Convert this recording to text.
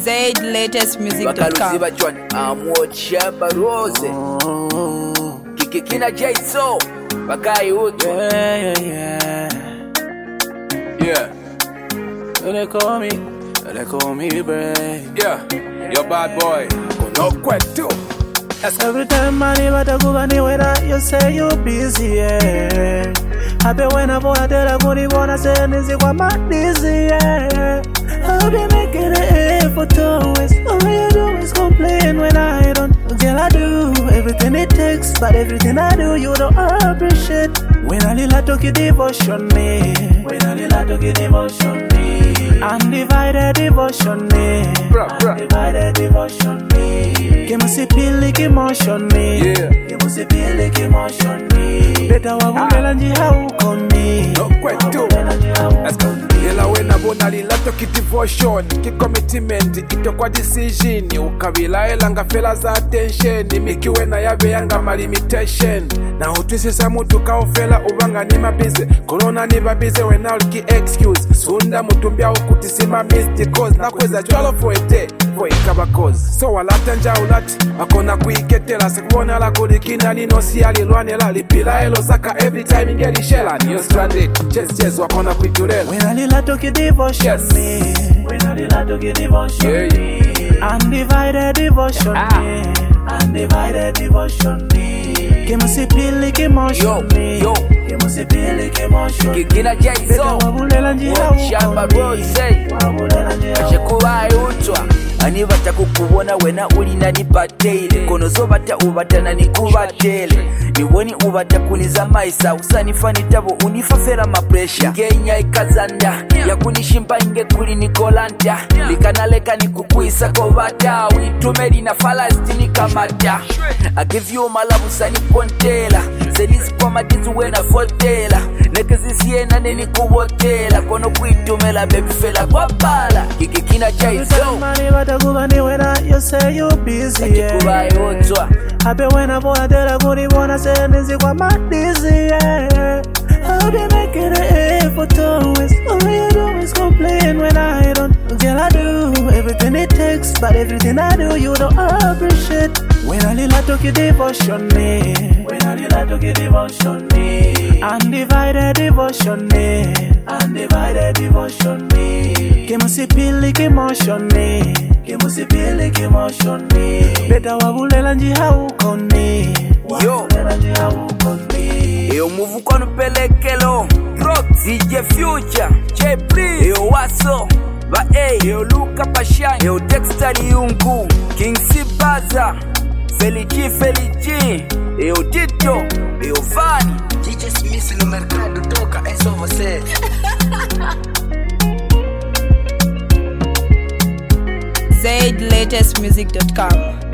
ZLatestmusic.com. Bakaluziba John Amwochamba Rose Kikikina Jaiso Bakai Utu Yeah. They call me Brave. Yeah, your bad boy. No question. Every time I never to go anywhere, you say you're busy, yeah. Happy when I tell a good wanna say, is it what my dizzy, yeah. I'll be making an effort always. All you do is complain when I don't. Girl, I do everything it takes, but everything I do, you don't appreciate. When I need to give devotion, me. When I need to give devotion, me. Undivided devotion, me. Undivided devotion, me. Give me see like emotion, me. Give me see like emotion, me. Better wabumelanji haukoni. No question. Let's go. Yela wena bona lilato ki devotion, ki commitment, itokwa decision. Ukabila elanga fela za attention. Miki wena yabe yanga ma limitation. Na utwisisa mutu kaofela ubanga ni mabize. Corona ni babize wena uliki excuse. Sunda mutumbia ukutisima missed cause. Na kweza jwalo foete, for ikaba cause. So walata nja ulati, akona kuiketela. Sekuona la kulikina nino siyali lwanela. Lipila elo saka every time ingeli shela. Niyo stranded, chess wakona kuitulela. When I need to give devotion, me. When I need to give devotion, me. Undivided devotion, me. Undivided devotion, me. Give me see like emotion, me. Give me see like emotion. Kikikina Jaiso Amwochamba Rose Achekuwa Utwa Ani batakukubona wena ulina nipateile Kono zo bata ubatana nikubatele Niwoni ubatakuliza maisa Usanifani tabo unifafera mapresha Ngenya ikazanda Yakunishimba inge kuli nikolanta Likanaleka nikukuisa kovata Uitumeli na falastini kamata I give you malabu sani pontela Zelisi kwa matizu wena fotela Nekizisiena nini kubotela Kono kuitumela baby fela kwa bala Kikikina Jaiso you say you're busy, yeah. Happy when I tell a good wanna say, is it what my dizzy, yeah. I'll be making an effort always. All you do is complain when I don't. Girl, I do everything it takes, but everything I do, you don't appreciate. When I need to give devotion, me. When I need to give devotion, me. Undivided devotion, me. Undivided devotion, me. Give me see like emotion, me. Give me see like emotion, me. Better wabumelanji haukoni. Wabumelanji haukoni. Eyo muvu kono pelekelo Rock, DJ Future, J Please Eyo Waso, Ba A Eyo Luka Pashang, Eyo Dexter Yungu King Sibaza, Felici, Eyo Tito, Eyo Vani DJ Smith no mercado toca, é só você. ZLatestmusic.com.